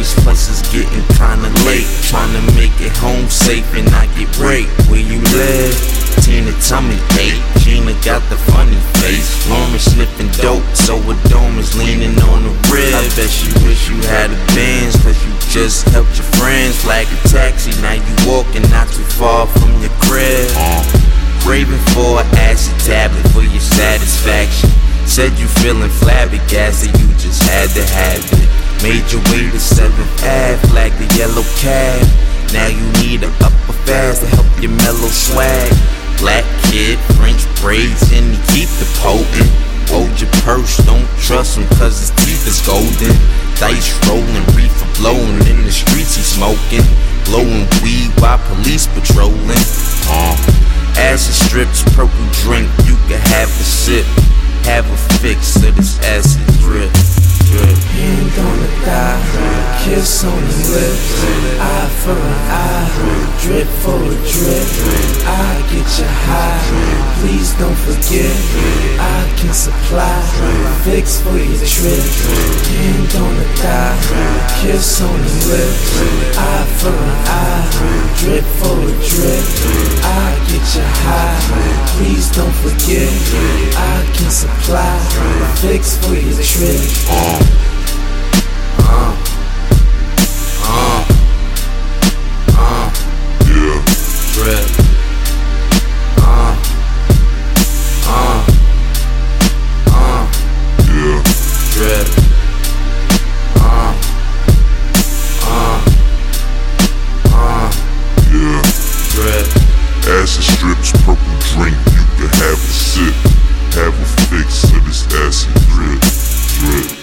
place, plus it's getting kinda late. Tryna make it home safe and not get raped. Where you live? Tina tummy ache. Gina got the funny face. Lauren sniffing dope, so a dome is leaning on the rib. I bet you wish you had a Benz, cause you just helped your friends. Flag a taxi, now you walking not too far from your crib. Craving for an acid tablet for your satisfaction. Said you feeling flabbergasted, you just had to have it. Made your way to 7th Ave, flag the yellow cab. Now you need an upper fast to help you mellow swag. Black kid, French braids, and he keep the potent. Hold your purse, don't trust him cause his teeth is golden. Dice rolling, reefer blowing, in the streets he smoking. Blowing weed while police patrolling. Acid strips, purple drink, you can have a sip. Have a fix of this acid drip. Hand on the thigh, kiss on the lips, eye for an eye, drip for a drip. I get you high, please don't forget, I can supply, fix for your trip. Hand on the thigh, kiss on the lips, eye for an eye, drip for a drip. I get you high, please don't forget, I can supply, fix for your trip. Yeah. Drip. Yeah. Drip. Yeah. Drip. Acid strips, purple drink, you can have a sip. Have a fix of this acid drip.